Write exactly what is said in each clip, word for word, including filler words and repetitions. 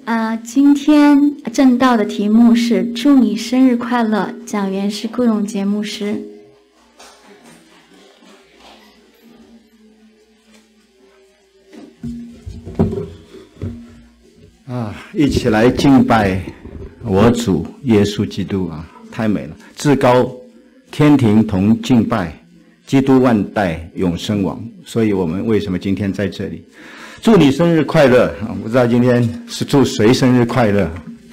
啊、呃，今天正道的题目是祝你生日快乐，讲员是顾永杰牧师。 啊，一起来敬拜我主耶稣基督啊，太美了！至高天庭同敬拜，基督万代永生王。所以我们为什么今天在这里？祝你生日快乐啊！不知道今天是祝谁生日快乐？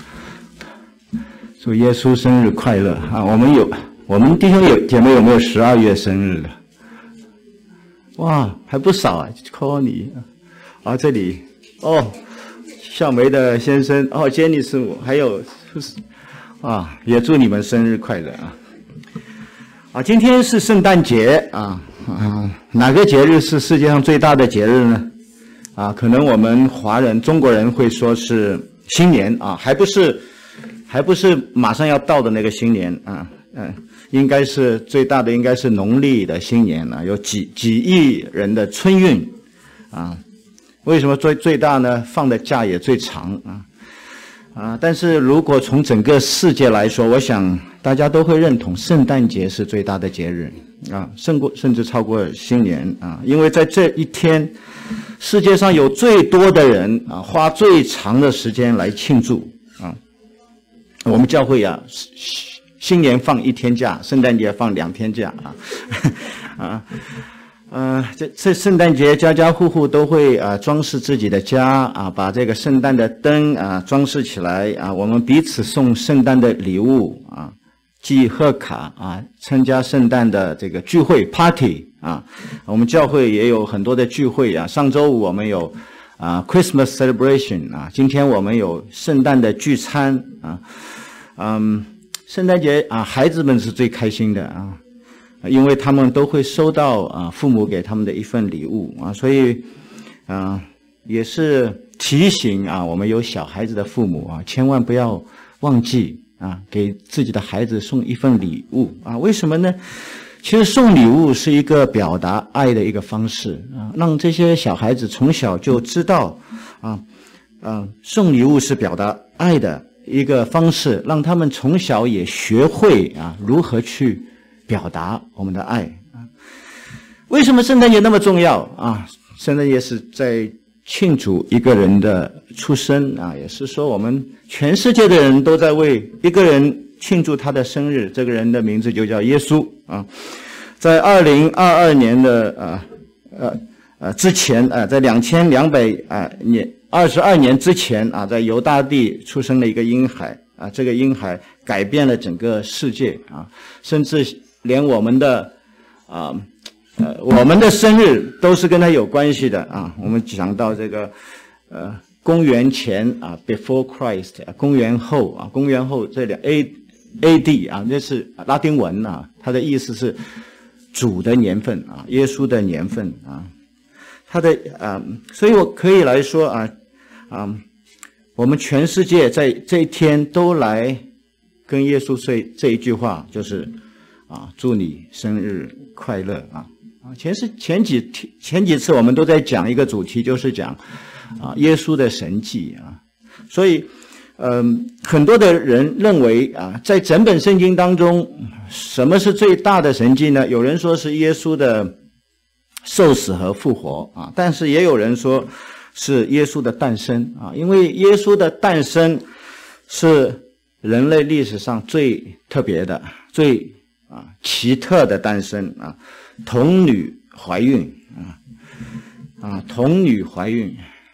祝耶稣生日快乐啊！我们有，我们弟兄有姐妹有没有十二月生日的？哇，还不少啊 ！call 你啊，这里哦。笑梅的先生哦，杰尼师母，还有啊，也祝你们生日快乐啊！啊，今天是圣诞节啊啊，哪个节日是世界上最大的节日呢？啊，可能我们华人、中国人会说是新年啊，还不是，还不是马上要到的那个新年啊，嗯，应该是最大的，应该是农历的新年啊，有几几亿人的春运啊。为什么最最大呢？放的假也最长啊啊！但是如果从整个世界来说，我想大家都会认同圣诞节是最大的节日啊，胜过甚至超过新年啊！因为在这一天，世界上有最多的人啊，花最长的时间来庆祝啊。我们教会啊，新年放一天假，圣诞节放两天假啊啊。呃，这这圣诞节家家户户都会啊装饰自己的家啊，把这个圣诞的灯啊装饰起来啊，我们彼此送圣诞的礼物啊，寄贺卡啊，参加圣诞的这个聚会 party 啊，我们教会也有很多的聚会啊，上周五我们有啊 Christmas celebration 啊，今天我们有圣诞的聚餐啊，嗯，圣诞节啊，孩子们是最开心的啊。因为他们都会收到啊父母给他们的一份礼物啊，所以啊也是提醒啊我们有小孩子的父母啊，千万不要忘记啊给自己的孩子送一份礼物啊。为什么呢？其实送礼物是一个表达爱的一个方式啊，让这些小孩子从小就知道啊啊送礼物是表达爱的一个方式，让他们从小也学会啊如何去表达我们的爱啊！为什么圣诞节那么重要啊？圣诞节是在庆祝一个人的出生啊，也是说我们全世界的人都在为一个人庆祝他的生日，这个人的名字就叫耶稣啊。在二零二二年的呃呃呃之前啊，在两千两百啊年二十二年之前啊，在犹大地出生了一个婴孩啊，这个婴孩改变了整个世界啊，甚至连我们的啊呃我们的生日都是跟他有关系的啊。我们讲到这个呃公元前啊 before Christ 啊，公元后啊，公元后这两 A A D 啊，这是拉丁文啊，它的意思是主的年份啊，耶稣的年份啊，他的啊，所以我可以来说啊啊，我们全世界在这一天都来跟耶稣说这一句话，就是啊，祝你生日快乐啊！啊，前是前几前几次我们都在讲一个主题，就是讲啊耶稣的神迹啊。所以，嗯、呃，很多的人认为啊，在整本圣经当中，什么是最大的神迹呢？有人说是耶稣的受死和复活啊，但是也有人说是耶稣的诞生啊，因为耶稣的诞生是人类历史上最特别的、最啊，奇特的诞生啊，童女怀孕啊，啊，童女怀孕，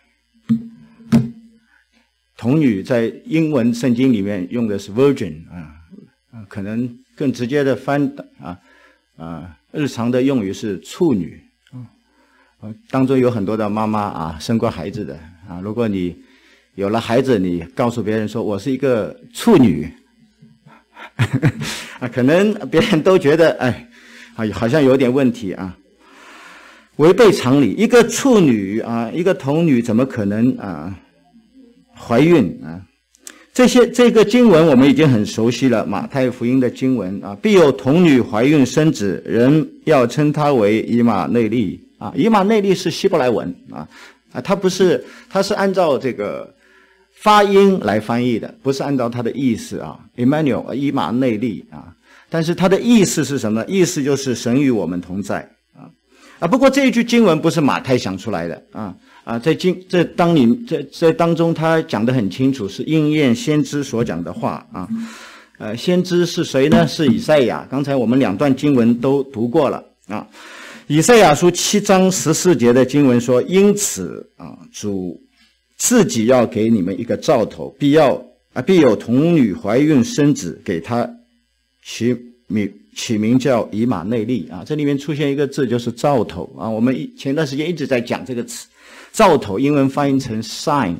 童女在英文圣经里面用的是 virgin 啊，啊，可能更直接的翻啊啊，日常的用语是处女啊，当中有很多的妈妈啊生过孩子的啊，如果你有了孩子，你告诉别人说我是一个处女。啊，可能别人都觉得，哎，啊，好像有点问题啊，违背常理。一个处女啊，一个童女，怎么可能啊怀孕啊？这些这个经文我们已经很熟悉了，马太福音的经文啊，必有童女怀孕生子，人要称她为以马内利啊。以马内利是希伯来文啊啊，它不是，它是按照这个发音来翻译的，不是按照它的意思啊 ，Emmanuel 以马内利啊，但是它的意思是什么呢？意思就是神与我们同在啊啊。不过这一句经文不是马太想出来的啊啊，在经这当你在在当中，他讲得很清楚，是应验先知所讲的话啊。呃，先知是谁呢？是以赛亚。刚才我们两段经文都读过了啊。以赛亚书七章十四节的经文说：“因此啊，主自己要给你们一个兆头，必要啊，必有童女怀孕生子，给他起名起名叫以马内利啊。”这里面出现一个字，就是兆头啊。我们前段时间一直在讲这个词，兆头，英文翻译成 sign，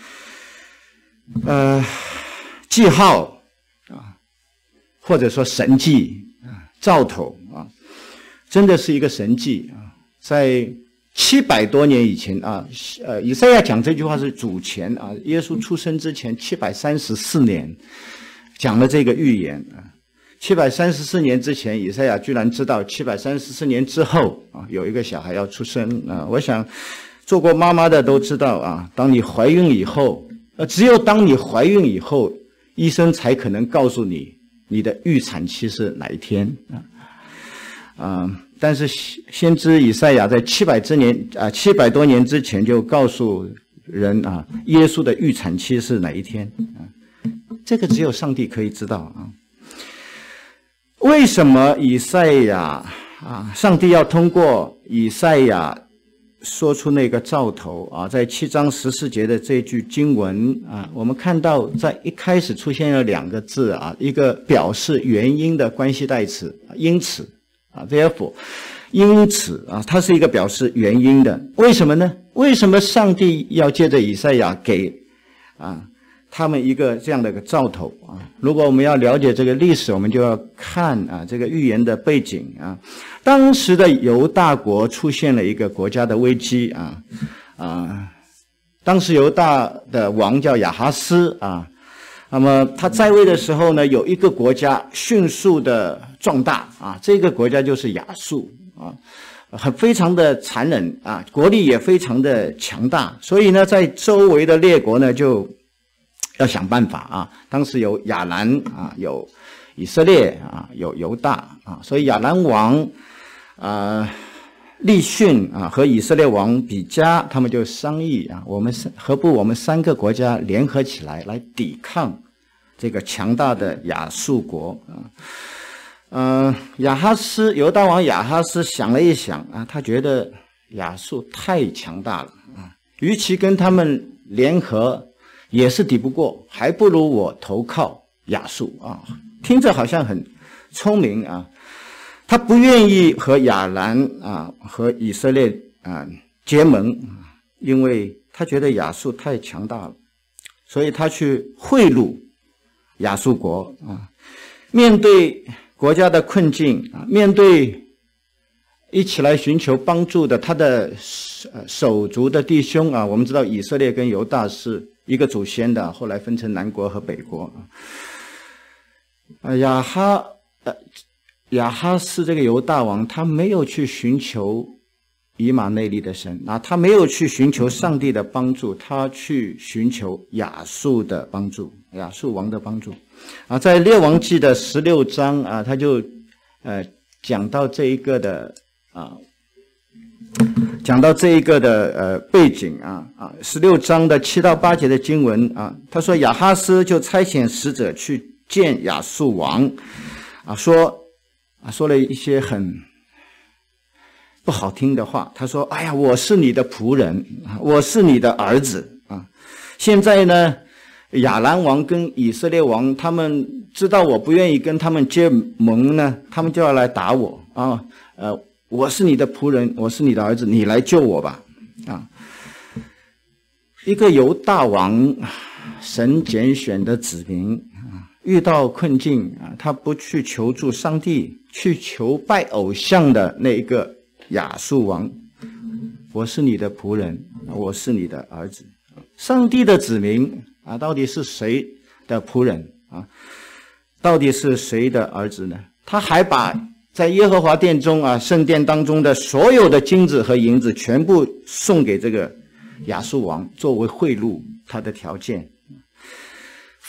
呃，记号啊，或者说神迹啊，兆头啊，真的是一个神迹啊，在七百多年以前啊，呃，以赛亚讲这句话是主前啊，耶稣出生之前七百三十四年讲了这个预言啊。七百三十四年之前，以赛亚居然知道七百三十四年之后啊，有一个小孩要出生啊。我想做过妈妈的都知道啊，当你怀孕以后，呃，只有当你怀孕以后，医生才可能告诉你你的预产期是哪一天啊。啊，但是先知以赛亚在七百之年啊，七百多年之前就告诉人啊，耶稣的预产期是哪一天啊？这个只有上帝可以知道啊。为什么以赛亚啊，上帝要通过以赛亚说出那个兆头啊？在七章十四节的这句经文啊，我们看到在一开始出现了两个字啊，一个表示原因的关系代词，因此。啊 ，therefore， 因此啊，它是一个表示原因的。为什么呢？为什么上帝要借着以赛亚给啊他们一个这样的一个兆头啊？如果我们要了解这个历史，我们就要看啊这个预言的背景啊。当时的犹大国出现了一个国家的危机啊啊，当时犹大的王叫亚哈斯啊。那么他在位的时候呢，有一个国家迅速的壮大啊，这个国家就是亚述啊，很非常的残忍啊，国力也非常的强大，所以呢，在周围的列国呢就要想办法啊。当时有亚兰啊，有以色列啊，有犹大啊，所以亚兰王啊利逊啊和以色列王比加，他们就商议啊，我们何不我们三个国家联合起来，来抵抗这个强大的亚述国啊。嗯、呃，亚哈斯犹大王亚哈斯想了一想啊，他觉得亚述太强大了啊，与其跟他们联合，也是抵不过，还不如我投靠亚述啊。听着好像很聪明啊。他不愿意和亚兰啊和以色列啊结盟，因为他觉得亚述太强大了，所以他去贿赂亚述国啊。面对国家的困境啊，面对一起来寻求帮助的他的手足的弟兄啊，我们知道以色列跟犹大是一个祖先的，后来分成南国和北国啊。亚哈呃。亚哈斯这个犹大王，他没有去寻求以马内利的神啊，他没有去寻求上帝的帮助，他去寻求亚述的帮助，亚述王的帮助啊。在列王记的十六章啊，他就呃讲到这一个的啊，讲到这一个的呃背景啊啊，十六章的七到八节的经文啊，他说亚哈斯就差遣使者去见亚述王啊，说。啊，说了一些很不好听的话。他说：“哎呀，我是你的仆人，我是你的儿子啊！现在呢，亚兰王跟以色列王他们知道我不愿意跟他们结盟呢，他们就要来打我啊！呃，我是你的仆人，我是你的儿子，你来救我吧！啊，一个犹大王，神拣选的子民啊，遇到困境啊，他不去求助上帝。”去求拜偶像的那一个亚述王，我是你的仆人，我是你的儿子。上帝的子民啊，到底是谁的仆人啊？到底是谁的儿子呢？他还把在耶和华殿中啊，圣殿当中的所有的金子和银子，全部送给这个亚述王，作为贿赂他的条件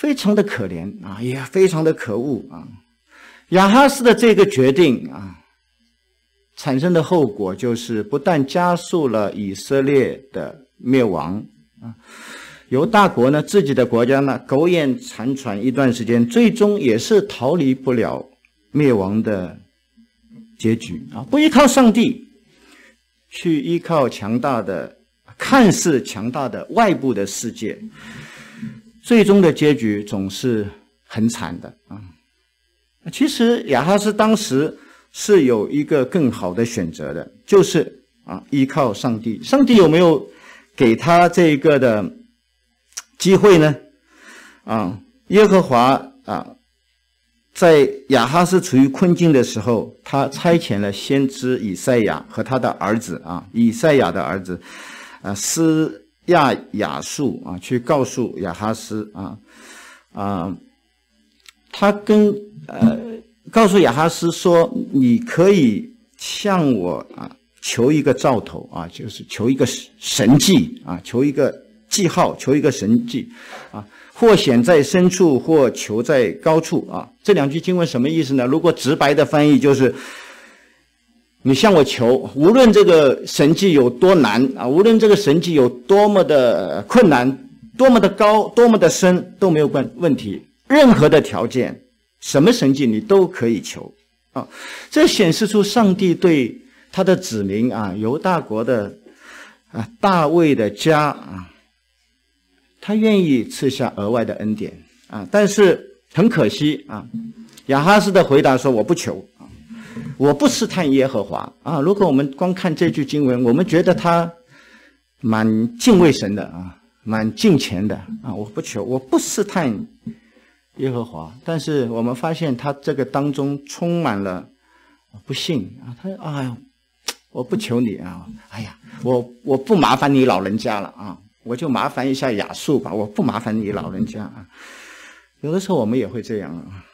非常的可怜啊，也非常的可恶啊。亚哈斯的这个决定啊，产生的后果就是不但加速了以色列的灭亡啊，犹大国呢自己的国家呢苟延残喘一段时间，最终也是逃离不了灭亡的结局啊！不依靠上帝，去依靠强大的、看似强大的外部的世界，最终的结局总是很惨的啊！其实亚哈斯当时是有一个更好的选择的，就是啊依靠上帝。上帝有没有给他这个的机会呢？啊，耶和华啊，在亚哈斯处于困境的时候，他差遣了先知以赛亚和他的儿子啊，以赛亚的儿子啊施亚雅述啊，去告诉亚哈斯啊啊，他跟呃告诉亚哈斯说，你可以向我啊求一个兆头啊，就是求一个神迹啊，求一个记号，求一个神迹啊，或显在深处，或求在高处啊。这两句经文什么意思呢？如果直白的翻译就是，你向我求，无论这个神迹有多难啊，无论这个神迹有多么的困难，多么的高，多么的深，都没有关问题。任何的条件，什么神迹你都可以求啊。这显示出上帝对他的子民啊，犹大国的啊大卫的家啊，他愿意赐下额外的恩典啊。但是很可惜啊，亚哈斯的回答说：“我不求啊，我不试探耶和华啊。”如果我们光看这句经文，我们觉得他蛮敬畏神的啊，蛮敬虔的啊。我不求，我不试探耶和华。但是我们发现他这个当中充满了不信啊，他哎呦，我不求你啊，哎呀，我我不麻烦你老人家了啊，我就麻烦一下亚述吧，我不麻烦你老人家啊。有的时候我们也会这样啊，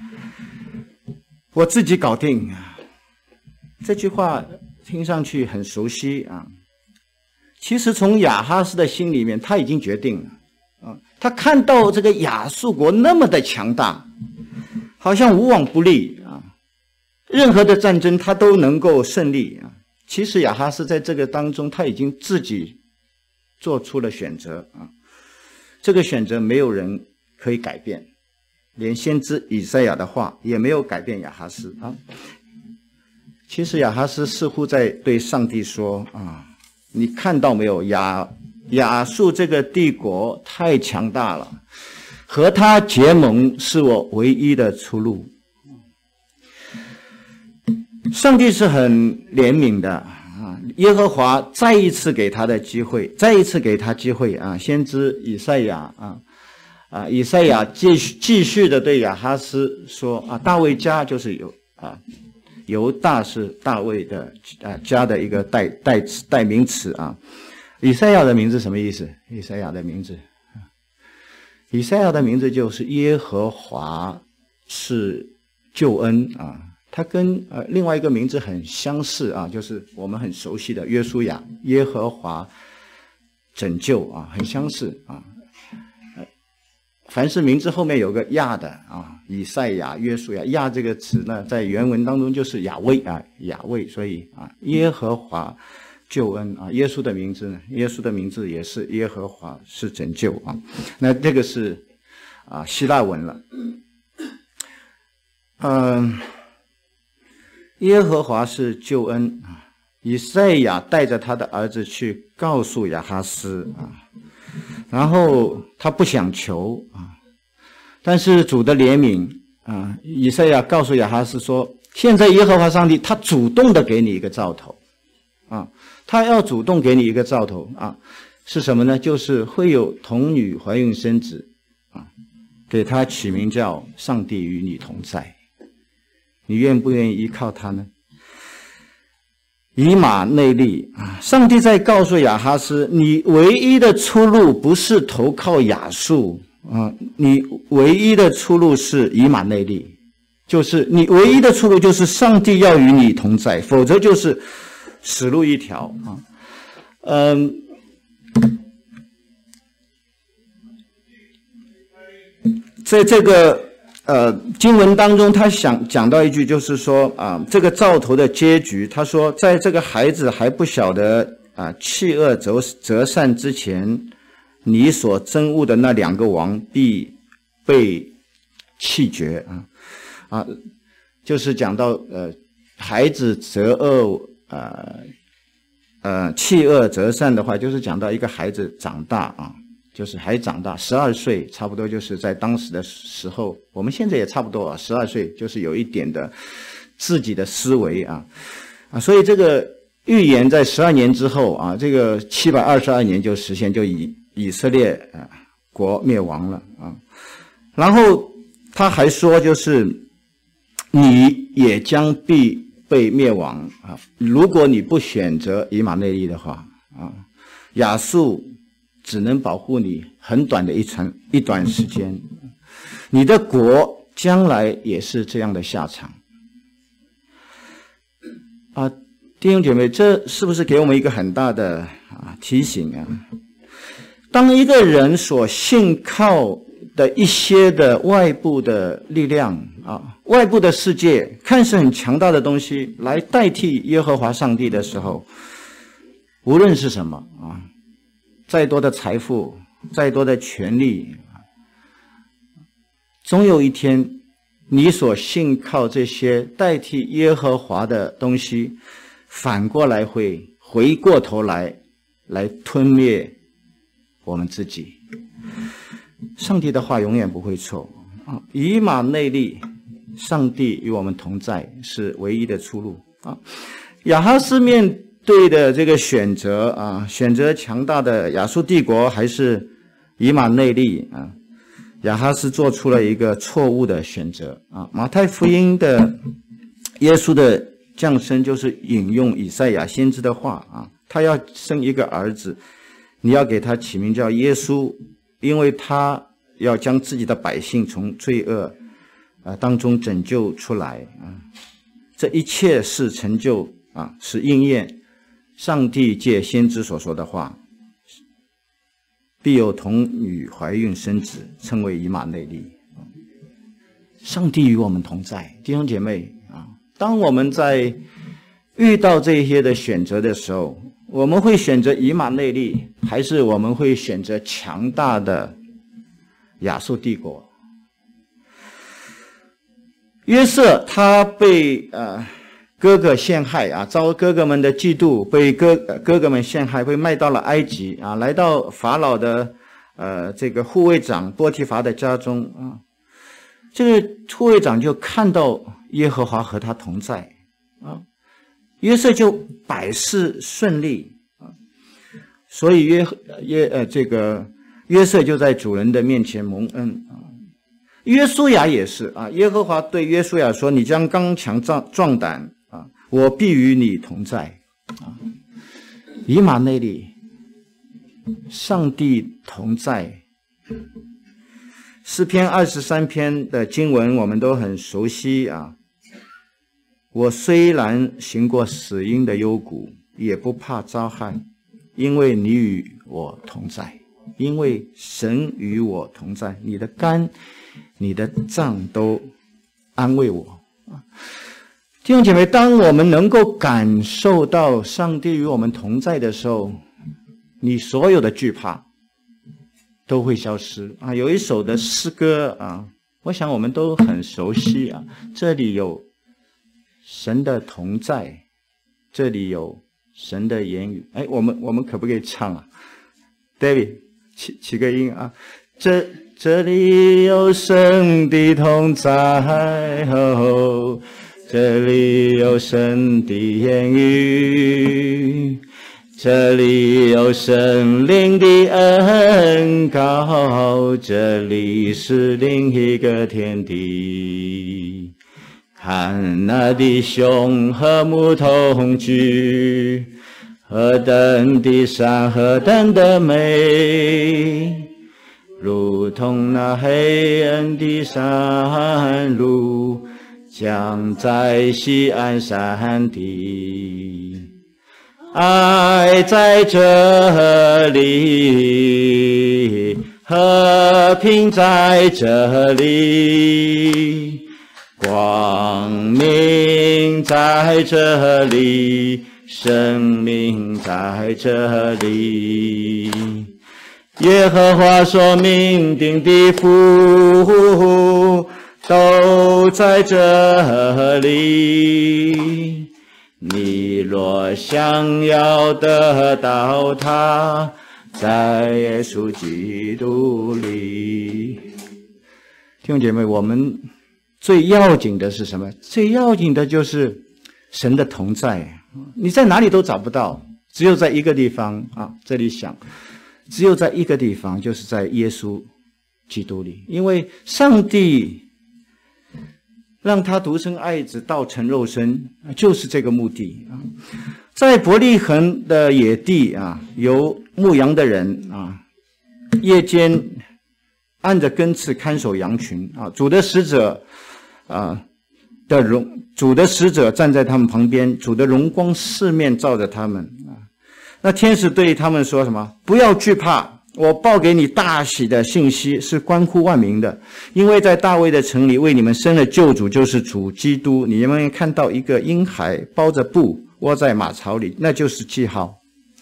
我自己搞定啊。这句话听上去很熟悉啊，其实从亚哈斯的心里面，他已经决定了啊，他看到这个亚述国那么的强大，好像无往不利啊，任何的战争他都能够胜利啊。其实亚哈斯在这个当中，他已经自己做出了选择啊，这个选择没有人可以改变，连先知以赛亚的话也没有改变亚哈斯啊。其实亚哈斯似乎在对上帝说啊，你看到没有，亚亚述这个帝国太强大了，和他结盟是我唯一的出路。上帝是很怜悯的啊，耶和华再一次给他的机会，再一次给他机会啊。先知以赛亚啊啊，以赛亚继续继续的对亚哈斯说啊，大卫家就是有啊，犹大是大卫的啊家的一个代代词代名词啊。以赛亚的名字什么意思？以赛亚的名字，以赛亚的名字就是耶和华是救恩啊。它跟呃另外一个名字很相似啊，就是我们很熟悉的约书亚，耶和华拯救啊，很相似啊。呃、凡是名字后面有个亚的啊，以赛亚、约书亚，亚这个词呢，在原文当中就是亚威啊，亚威，所以啊，耶和华救恩啊，耶稣的名字呢，耶稣的名字也是耶和华是拯救啊。那这个是啊希腊文了，嗯、呃。耶和华是救恩啊！以赛亚带着他的儿子去告诉亚哈斯啊，然后他不想求啊，但是主的怜悯啊，以赛亚告诉亚哈斯说：现在耶和华上帝他主动的给你一个兆头啊，他要主动给你一个兆头啊，是什么呢？就是会有童女怀孕生子啊，给他取名叫上帝与你同在。你愿不愿意依靠他呢？以马内利啊！上帝在告诉亚哈斯，你唯一的出路不是投靠亚述啊，你唯一的出路是以马内利，就是你唯一的出路就是上帝要与你同在，否则就是死路一条啊。嗯， 在这个呃经文当中，他想讲到一句，就是说啊，这个兆头的结局，他说，在这个孩子还不晓得啊弃恶择择善之前，你所憎恶的那两个王必被弃绝啊啊，就是讲到呃孩子择恶呃呃弃恶择善的话，就是讲到一个孩子长大啊。就是还长大，十二岁，差不多就是在当时的时候，我们现在也差不多啊，十二岁就是有一点的自己的思维啊啊，所以这个预言在十二年之后啊，这个七百二十二年就实现，就以以色列啊国灭亡了啊。然后他还说，就是你也将必被灭亡啊，如果你不选择以马内利的话啊，亚述只能保护你很短的一长一段时间，你的国将来也是这样的下场啊！弟兄姐妹，这是不是给我们一个很大的啊提醒啊？当一个人所信靠的一些的外部的力量啊，外部的世界看似很强大的东西来代替耶和华上帝的时候，无论是什么啊。再多的财富，再多的权利，总有一天，你所信靠这些代替耶和华的东西，反过来会回过头来，来吞灭我们自己。上帝的话永远不会错啊！以马内利，上帝与我们同在，是唯一的出路啊！亚哈斯面对的这个选择啊，选择强大的亚述帝国还是以马内利啊？亚哈斯做出了一个错误的选择啊。马太福音的耶稣的降生就是引用以赛亚先知的话啊，他要生一个儿子，你要给他起名叫耶稣，因为他要将自己的百姓从罪恶啊当中拯救出来啊。这一切是成就啊，是应验上帝借先知所说的话，必有童女怀孕生子，称为以马内利。上帝与我们同在，弟兄姐妹啊，当我们在遇到这些的选择的时候，我们会选择以马内利，还是我们会选择强大的亚述帝国？约瑟他被呃哥哥陷害啊，遭哥哥们的嫉妒，被哥哥哥们陷害，被卖到了埃及啊，来到法老的呃这个护卫长波提乏的家中啊。这个护卫长就看到耶和华和他同在啊，约瑟就百事顺利啊，所以约约呃这个约瑟就在主人的面前蒙恩啊。约书亚也是啊，耶和华对约书亚说：“你将刚强壮壮胆。”啊，我必与你同在啊！以马内利，上帝同在。诗篇二十三篇的经文我们都很熟悉啊。我虽然行过死荫的幽谷，也不怕遭害，因为你与我同在。因为神与我同在，你的肝、你的脏都安慰我啊。弟兄姐妹，当我们能够感受到上帝与我们同在的时候，你所有的惧怕都会消失啊！有一首的诗歌啊，我想我们都很熟悉啊。这里有神的同在，这里有神的言语。哎，我们我们可不可以唱啊 ？David， 起起个音啊！这这里有神的同在哦。这里有神的言语，这里有神灵的恩膏，这里是另一个天地。看那弟兄和睦同居，何等的善，何等的美，如同那黑暗的山路，将在西安山地，爱在这里， 和平在这里，光明在这里，生命在这里。耶和华所命定的福都在这里，你若想要得到它，在耶稣基督里。弟兄姐妹，我们最要紧的是什么？最要紧的就是神的同在。你在哪里都找不到，只有在一个地方啊！这里想，只有在一个地方，就是在耶稣基督里。因为上帝让他独生爱子道成肉身，就是这个目的啊。在伯利恒的野地啊，有牧羊的人啊，夜间按着根刺看守羊群啊。主的使者啊的荣，主的使者站在他们旁边，主的荣光四面照着他们啊。那天使对他们说什么？不要惧怕，我报给你大喜的信息，是关乎万民的，因为在大卫的城里为你们生了救主，就是主基督。你们看到一个婴孩包着布窝在马槽里，那就是记号，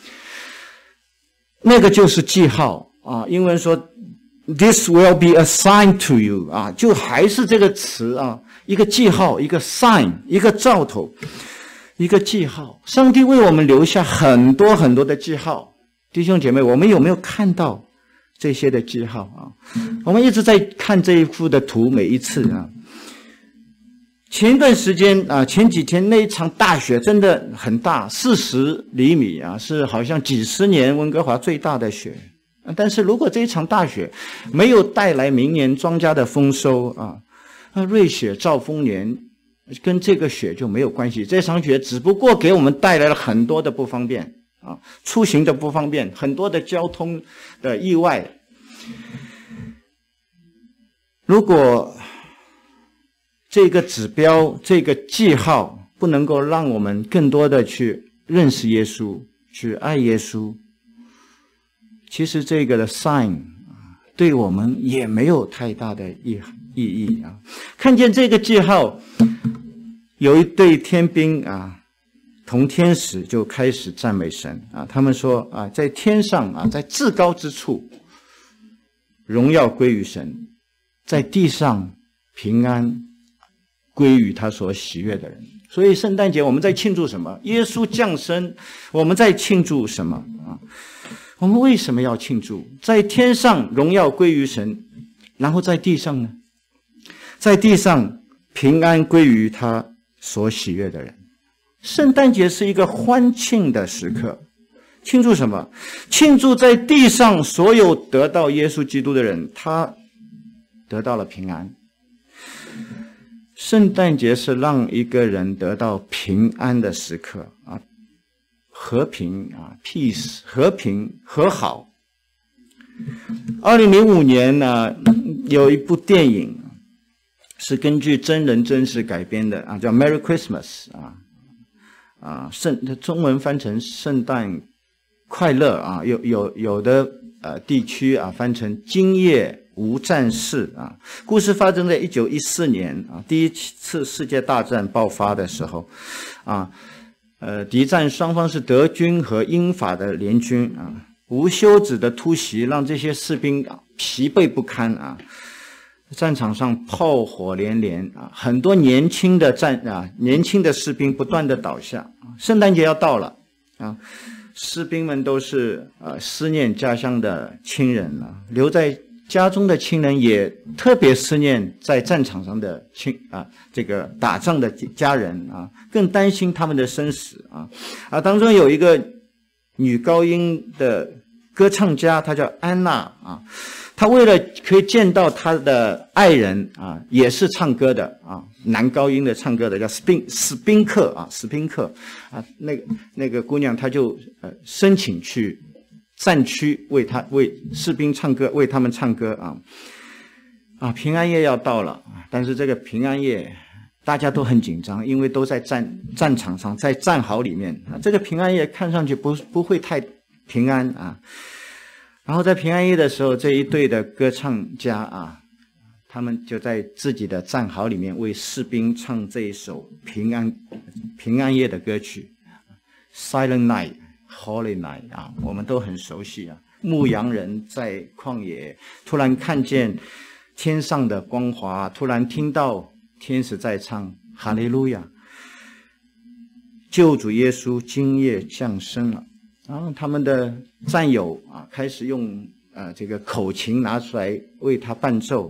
那个就是记号啊。英文说 This will be a sign to you 啊，就还是这个词啊，一个记号，一个 sign， 一个兆头，一个记号。上帝为我们留下很多很多的记号，弟兄姐妹，我们有没有看到这些的记号啊？我们一直在看这一幅的图，每一次啊。前一段时间啊，前几天那一场大雪真的很大，四十厘米啊，是好像几十年温哥华最大的雪。但是如果这一场大雪没有带来明年庄稼的丰收啊，那瑞雪兆丰年跟这个雪就没有关系。这场雪只不过给我们带来了很多的不方便啊，出行的不方便，很多的交通的意外。如果这个指标，这个记号不能够让我们更多的去认识耶稣，去爱耶稣，其实这个的 sign 对我们也没有太大的意意义啊。看见这个记号，有一对天兵啊，同天使就开始赞美神啊。他们说啊，在天上啊，在至高之处，荣耀归于神；在地上平安归于他所喜悦的人。所以圣诞节我们在庆祝什么？耶稣降生。我们在庆祝什么啊？我们为什么要庆祝？在天上荣耀归于神，然后在地上呢？在地上平安归于他所喜悦的人。圣诞节是一个欢庆的时刻，庆祝什么？庆祝在地上所有得到耶稣基督的人，他得到了平安。圣诞节是让一个人得到平安的时刻啊，和平啊 ，peace， 和平和好。二零零五年呢、啊，有一部电影是根据真人真事改编的啊，叫《Merry Christmas》啊啊，圣中文翻成圣诞快乐啊，有有有的呃地区啊翻成今夜无战事啊。故事发生在一九一四年啊，第一次世界大战爆发的时候啊，呃，敌战双方是德军和英法的联军啊，无休止的突袭让这些士兵啊疲惫不堪啊，战场上炮火连连啊，很多年轻的战啊年轻的士兵不断的倒下。圣诞节要到了啊。士兵们都是呃思念家乡的亲人啊，留在家中的亲人也特别思念在战场上的亲啊这个打仗的家人啊，更担心他们的生死啊啊当中有一个女高音的歌唱家，她叫安娜啊，她为了可以见到她的爱人啊，也是唱歌的啊，男高音的唱歌的叫斯宾斯宾克啊，斯宾克啊，那个那个姑娘她就呃申请去战区为他为士兵唱歌，为他们唱歌啊啊！平安夜要到了，但是这个平安夜大家都很紧张，因为都在战战场上，在战壕里面啊。这个平安夜看上去不不会太平安啊。 然后在平安夜的时候，这一队的歌唱家啊，他们就在自己的战壕里面为士兵唱这一首平安平安夜的歌曲 Silent Night Holy Night 啊，我们都很熟悉啊。牧羊人在旷野突然看见天上的光华，突然听到天使在唱哈利路亚，救主耶稣今夜降生了。然后他们的战友啊，开始用呃这个口琴拿出来为他伴奏。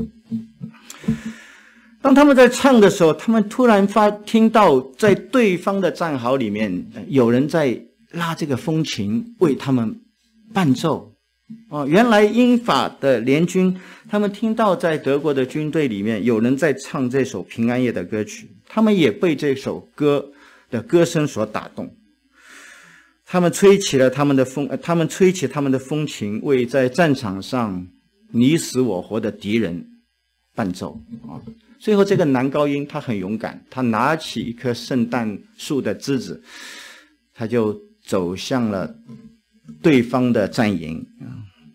当他们在唱的时候，他们突然发听到在对方的战壕里面，呃、有人在拉这个风琴为他们伴奏。哦，原来英法的联军，他们听到在德国的军队里面有人在唱这首平安夜的歌曲，他们也被这首歌的歌声所打动。他们吹起了他们的风，呃、他们吹起他们的风琴，为在战场上你死我活的敌人伴奏啊！最后，这个男高音他很勇敢，他拿起一棵圣诞树的枝子，他就走向了对方的战营啊。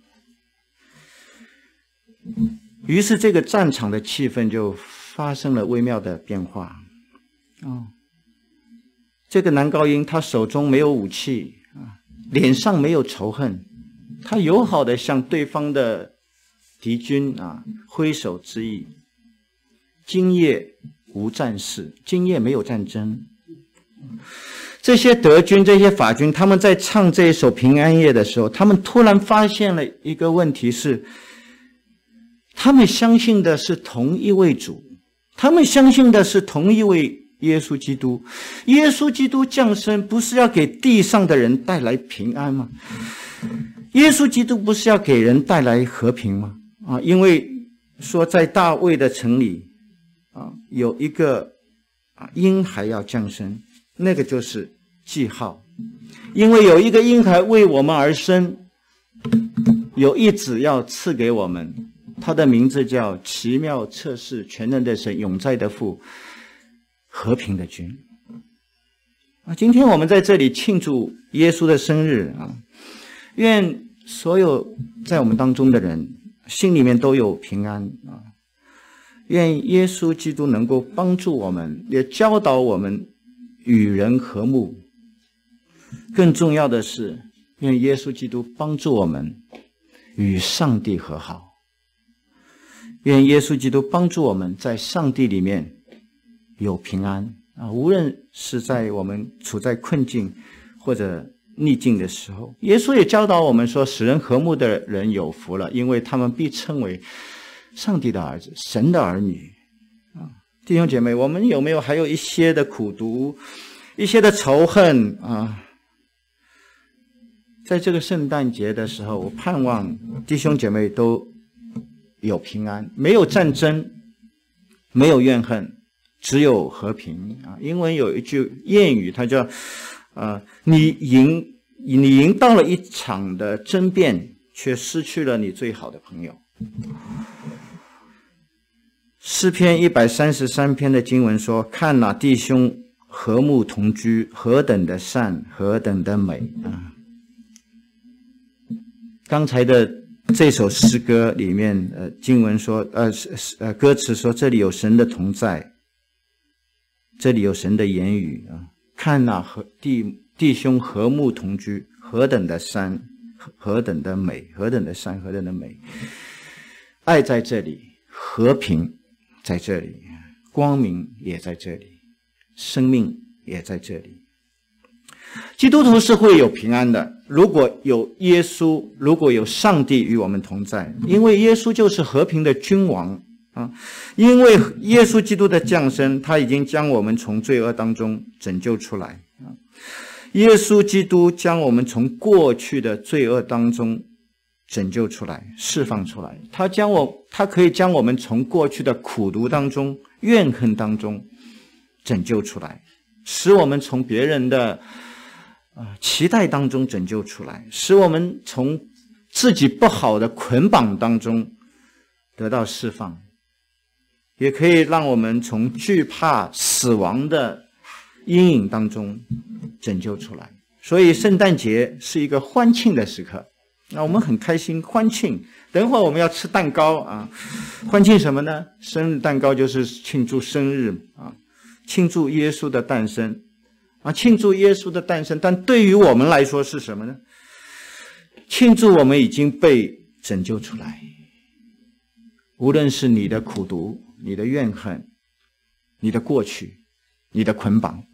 于是，这个战场的气氛就发生了微妙的变化啊。这个男高音他手中没有武器啊，脸上没有仇恨，他友好的向对方的敌军啊挥手致意。今夜无战事，今夜没有战争。这些德军这些法军他们在唱这一首平安夜的时候，他们突然发现了一个问题，是他们相信的是同一位主，他们相信的是同一位耶稣基督。耶稣基督降生不是要给地上的人带来平安吗？耶稣基督不是要给人带来和平吗？啊，因为说在大卫的城里啊，有一个啊婴孩要降生，那个就是记号。因为有一个婴孩为我们而生，有一子要赐给我们，他的名字叫奇妙测试全能的神，永在的父，和平的君啊！今天我们在这里庆祝耶稣的生日啊！愿所有在我们当中的人心里面都有平安啊！愿耶稣基督能够帮助我们，也教导我们与人和睦。更重要的是，愿耶稣基督帮助我们与上帝和好。愿耶稣基督帮助我们在上帝里面有平安啊！无论是在我们处在困境或者逆境的时候，耶稣也教导我们说，使人和睦的人有福了，因为他们必称为上帝的儿子，神的儿女啊！弟兄姐妹，我们有没有还有一些的苦毒，一些的仇恨啊？在这个圣诞节的时候，我盼望弟兄姐妹都有平安，没有战争，没有怨恨，只有和平啊！英文有一句谚语，它叫呃，你赢你赢到了一场的争辩，却失去了你最好的朋友。诗篇一百三十三篇的经文说：看哪，弟兄和睦同居，何等的善，何等的美啊！刚才的这首诗歌里面，呃，经文说，呃，呃，歌词说，这里有神的同在，这里有神的言语啊！看哪，和弟弟兄和睦同居，何等的善，何等的美，何等的善，何等的美！爱在这里，和平在这里，光明也在这里，生命也在这里。基督徒是会有平安的，如果有耶稣，如果有上帝与我们同在，因为耶稣就是和平的君王啊！因为耶稣基督的降生，他已经将我们从罪恶当中拯救出来啊！耶稣基督将我们从过去的罪恶当中拯救出来，释放出来。他将我，他可以将我们从过去的苦毒当中、怨恨当中拯救出来，使我们从别人的呃，期待当中拯救出来，使我们从自己不好的捆绑当中得到释放，也可以让我们从惧怕死亡的阴影当中拯救出来。所以圣诞节是一个欢庆的时刻啊，我们很开心欢庆。等会儿我们要吃蛋糕啊，欢庆什么呢？生日蛋糕就是庆祝生日啊，庆祝耶稣的诞生啊，庆祝耶稣的诞生。但对于我们来说是什么呢？庆祝我们已经被拯救出来，无论是你的苦毒、你的怨恨、你的过去、你的捆绑，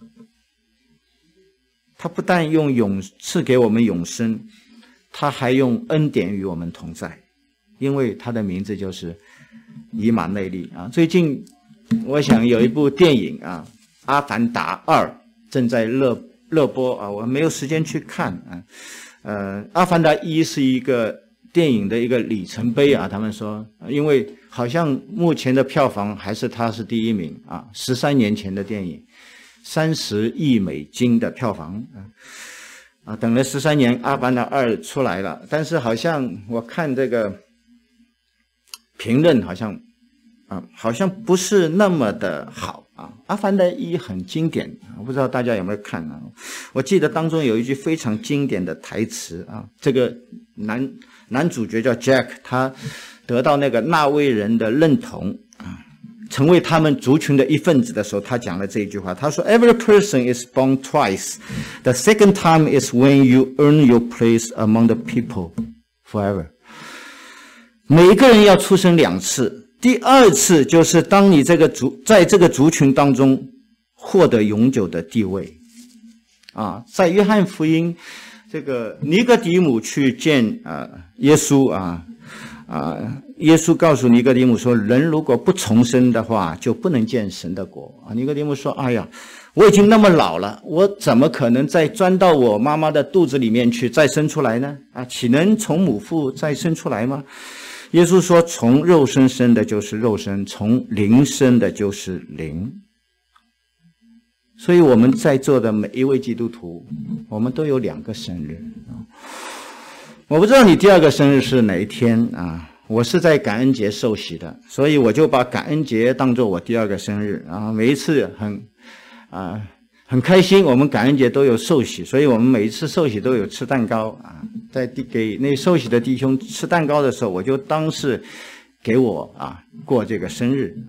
他不但用永赐给我们永生，他还用恩典与我们同在，因为他的名字就是以马内利啊。最近我想有一部电影啊，《阿凡达二》正在热热播啊，我没有时间去看啊。呃，《阿凡达一》是一个电影的一个里程碑啊，他们说，因为好像目前的票房还是它是第一名啊，十三年前的电影，三十亿美金的票房啊。啊，等了十三年，《阿凡达二》出来了，但是好像我看这个评论好像啊，好像不是那么的好啊。《阿凡达一》很经典，我不知道大家有没有看啊？我记得当中有一句非常经典的台词啊，这个男男主角叫 Jack， 他得到那个纳威人的认同啊，成为他们族群的一份子的时候，他讲了这一句话，他说 Every person is born twice. The second time is when you earn your place among the people forever. 每一个人要出生两次，第二次就是当你这个族在这个族群当中获得永久的地位啊。在约翰福音，这个尼哥底母去见啊耶稣啊啊，耶稣告诉尼哥底母说，人如果不重生的话，就不能见神的国啊。尼哥底母说，哎呀，我已经那么老了，我怎么可能再钻到我妈妈的肚子里面去再生出来呢？啊，岂能从母腹再生出来吗？耶稣说，从肉身生的就是肉身，从灵生的就是灵。所以我们在座的每一位基督徒，我们都有两个生日。我不知道你第二个生日是哪一天啊？我是在感恩节受洗的，所以我就把感恩节当作我第二个生日啊。每一次很啊很开心，我们感恩节都有受洗，所以我们每一次受洗都有吃蛋糕啊。在给那受洗的弟兄吃蛋糕的时候，我就当是给我啊过这个生日。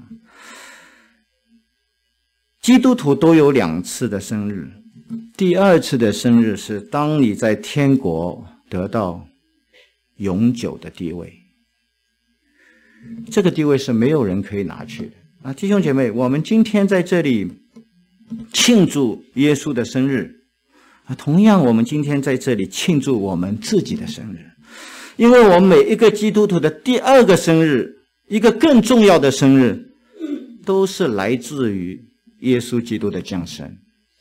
基督徒都有两次的生日，第二次的生日是当你在天国得到永久的地位，这个地位是没有人可以拿去的啊！弟兄姐妹，我们今天在这里庆祝耶稣的生日啊，同样我们今天在这里庆祝我们自己的生日，因为我们每一个基督徒的第二个生日，一个更重要的生日，都是来自于耶稣基督的降生。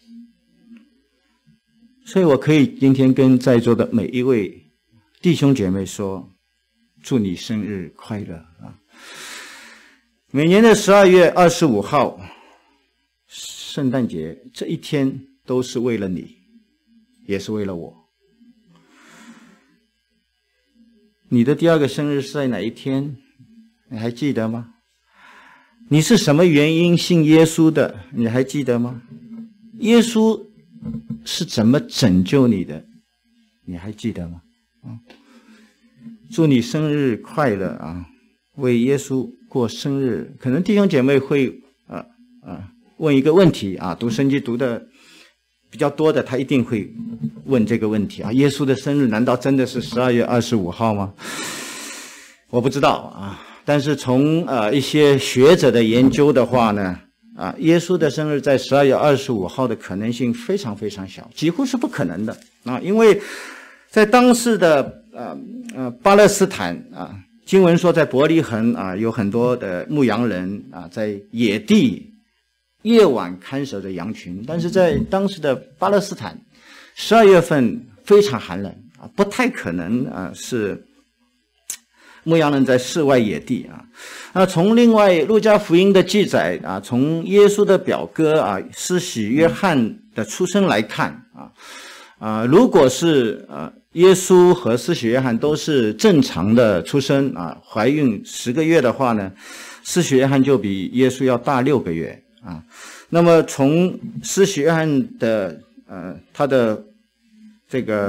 所以我可以今天跟在座的每一位弟兄姐妹说，祝你生日快乐啊！每年的十二月二十五号圣诞节这一天都是为了你，也是为了我。你的第二个生日是在哪一天？你还记得吗？你是什么原因信耶稣的？你还记得吗？耶稣是怎么拯救你的？你还记得吗？啊，祝你生日快乐啊！为耶稣过生日。可能弟兄姐妹会啊啊问一个问题啊，读圣经读的比较多的，他一定会问这个问题啊：耶稣的生日难道真的是十二月二十五号吗？我不知道啊，但是从呃一些学者的研究的话呢，啊，耶稣的生日在十二月二十五号的可能性非常非常小，几乎是不可能的啊，因为在当时的呃呃巴勒斯坦啊，经文说在伯利恒啊有很多的牧羊人啊在野地夜晚看守着羊群，但是在当时的巴勒斯坦十二月份非常寒冷啊，不太可能啊是牧羊人在室外野地啊。那从另外路加福音的记载啊，从耶稣的表哥啊施洗约翰的出生来看啊啊，如果是呃耶稣和施洗约翰都是正常的出生啊，怀孕十个月的话呢，施洗约翰就比耶稣要大六个月啊。那么从施洗约翰的呃他的这个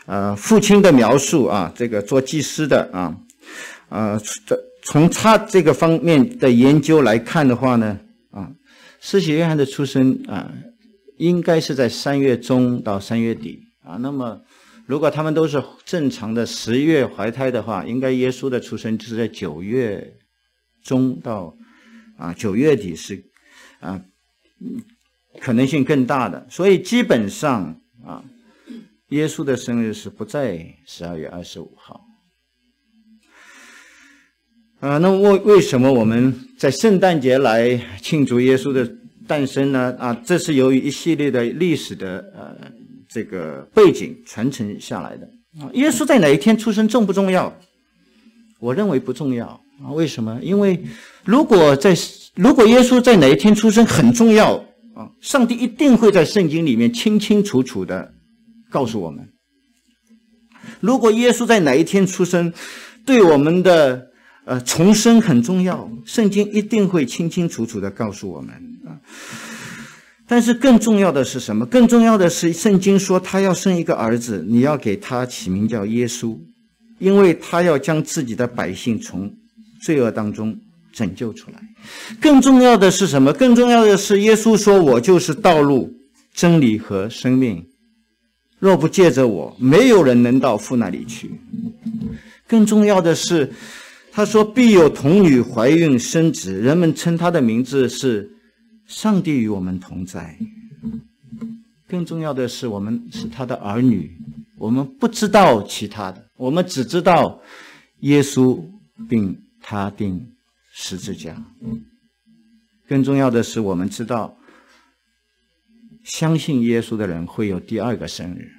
呃父亲的描述啊，这个做祭司的啊，呃，从他这个方面的研究来看的话呢，啊，施洗约翰的出生啊，应该是在三月中到三月底啊。那么，如果他们都是正常的十月怀胎的话，应该耶稣的出生就是在九月中到啊九月底是啊，可能性更大的。所以基本上啊，耶稣的生日是不在十二月二十五号。啊，那为为什么我们在圣诞节来庆祝耶稣的诞生呢？啊，这是由于一系列的历史的呃这个背景传承下来的。啊，耶稣在哪一天出生重不重要？我认为不重要啊。为什么？因为如果在如果耶稣在哪一天出生很重要啊，上帝一定会在圣经里面清清楚楚的告诉我们。如果耶稣在哪一天出生，对我们的呃，重生很重要，圣经一定会清清楚楚的告诉我们啊。但是更重要的是什么？更重要的是，圣经说他要生一个儿子，你要给他起名叫耶稣，因为他要将自己的百姓从罪恶当中拯救出来。更重要的是什么？更重要的是，耶稣说：“我就是道路、真理和生命，若不借着我，没有人能到父那里去。”更重要的是，他说必有童女怀孕生子，人们称他的名字是上帝与我们同在。更重要的是，我们是他的儿女，我们不知道其他的，我们只知道耶稣并他钉十字架。更重要的是，我们知道相信耶稣的人会有第二个生日，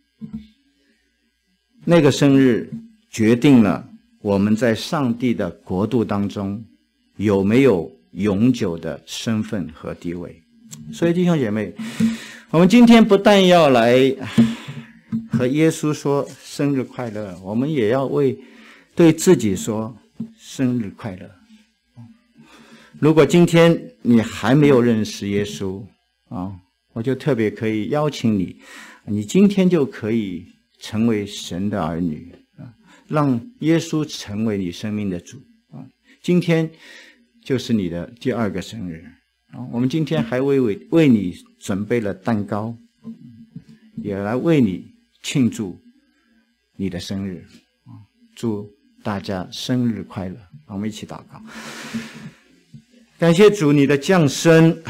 那个生日决定了我们在上帝的国度当中有没有永久的身份和地位。所以弟兄姐妹，我们今天不但要来和耶稣说生日快乐，我们也要为对自己说生日快乐。如果今天你还没有认识耶稣啊，我就特别可以邀请你，你今天就可以成为神的儿女，让耶稣成为你生命的主啊！今天就是你的第二个生日啊！我们今天还为为为你准备了蛋糕，也来为你庆祝你的生日啊！祝大家生日快乐！我们一起祷告，感谢主，你的降生，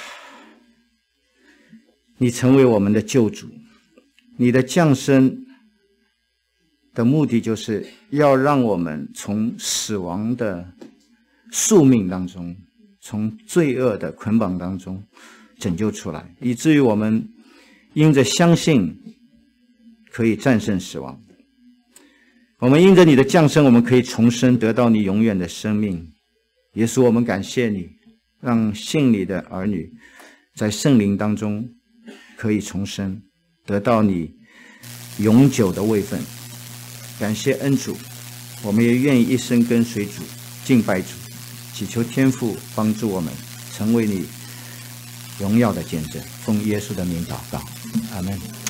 你成为我们的救主，你的降生的目的就是要让我们从死亡的宿命当中，从罪恶的捆绑当中拯救出来，以至于我们因着相信可以战胜死亡。我们因着你的降生，我们可以重生，得到你永远的生命。耶稣，我们感谢你，让信你的儿女在圣灵当中可以重生，得到你永久的位分。感谢恩主，我们也愿意一生跟随主，敬拜主，祈求天父帮助我们成为你荣耀的见证。奉耶稣的名祷告，阿们。